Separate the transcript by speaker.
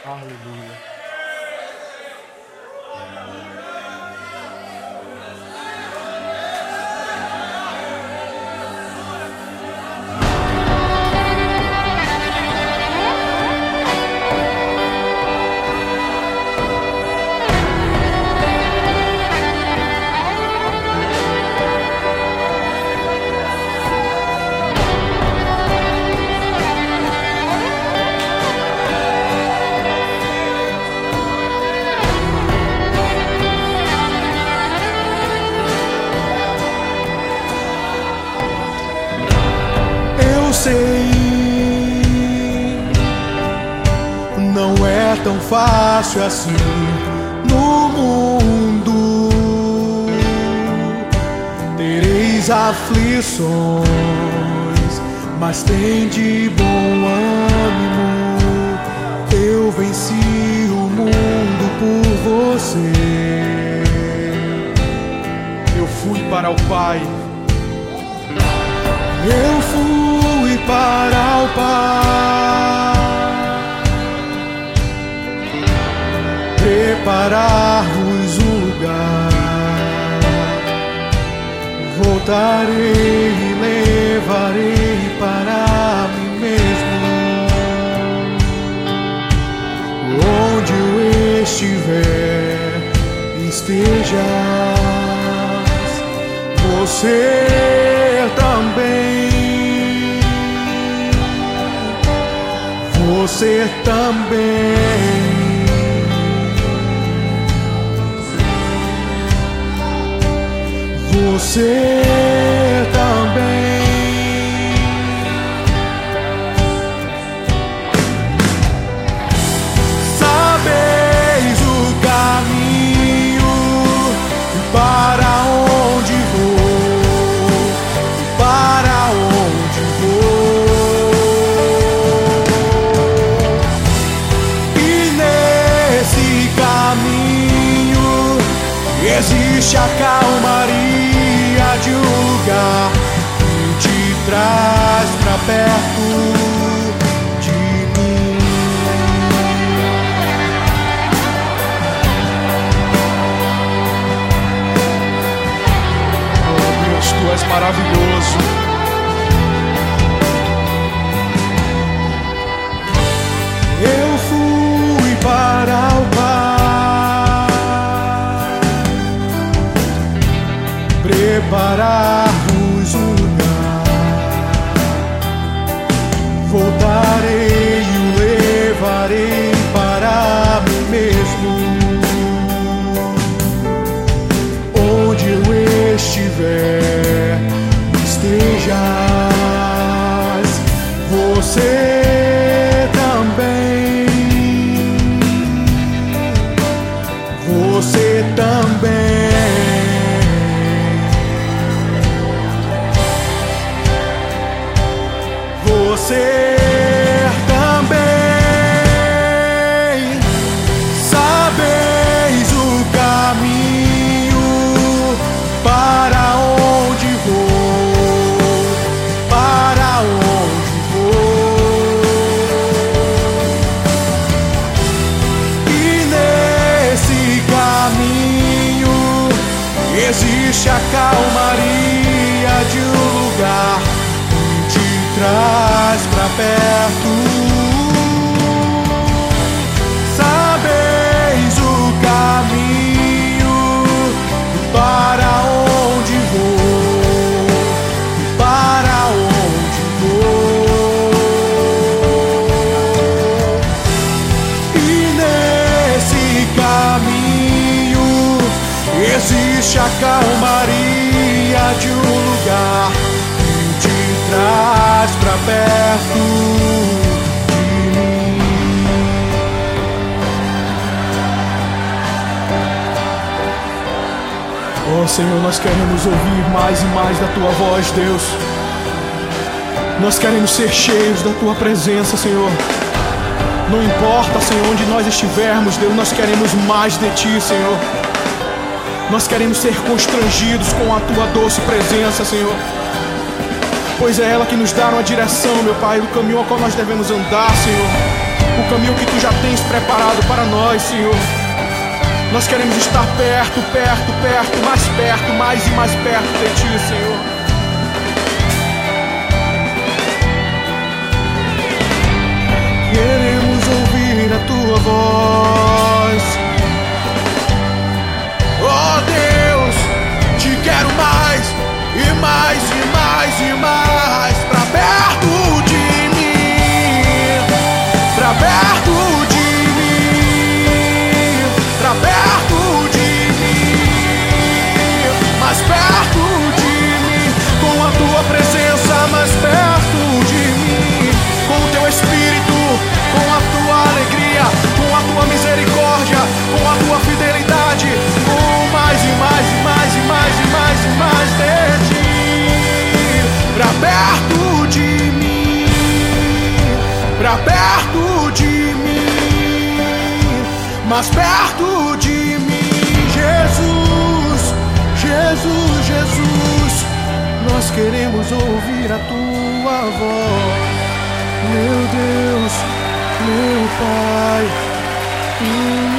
Speaker 1: Aleluia.
Speaker 2: Sei, não é tão fácil assim no mundo. Tereis aflições, mas tem de bom ânimo. Eu venci o mundo por você.
Speaker 1: Eu fui para o Pai.
Speaker 2: Eu fui para o Pai, preparar-vos um lugar. Voltarei e levarei para mim mesmo. Onde eu estiver, estejas você também. Você também. Você também. Sabeis o caminho para onde vou, para onde vou. E nesse caminho existe a calmaria de um lugar que te traz pra perto de mim.
Speaker 1: Oh Deus, Tu és maravilhoso.
Speaker 2: Eu fui para o Pai, preparar-vos um lugar. Voltarei e o levarei para mim mesmo. Onde eu estiver, estejas você também. Você também. Você também. Sabeis o caminho para onde vou, para onde vou. E nesse caminho existe a calmaria de um lugar que te traz pra perto. Sabeis o caminho para onde vou, para onde vou. E nesse caminho existe a calmaria de um lugar que te traz pra perto de mim.
Speaker 1: Oh Senhor, nós queremos ouvir mais e mais da Tua voz, Deus. Nós queremos ser cheios da Tua presença, Senhor. Não importa, Senhor, onde nós estivermos, Deus, nós queremos mais de Ti, Senhor. Nós queremos ser constrangidos com a Tua doce presença, Senhor. Pois é ela que nos dá uma direção, meu Pai, do caminho ao qual nós devemos andar, Senhor. o caminho que tu já tens preparado para nós, Senhor. Nós queremos estar perto, perto, perto, mais e mais perto de ti, Senhor.
Speaker 2: Queremos ouvir a tua voz. Oh Deus, te quero mais e mais e mais e mais, pra perto de mim, pra perto de mim, pra perto de mim, mais perto de mim, com a tua presença mais perto de mim, com o teu Espírito, com a tua alegria, com a tua misericórdia, com a tua fidelidade, com mais e mais e mais e mais e mais e mais de ti, pra perto de mim, pra perto de mim, mais perto de mim, Jesus, Jesus, Jesus, nós queremos ouvir a tua voz, meu Deus, meu Pai.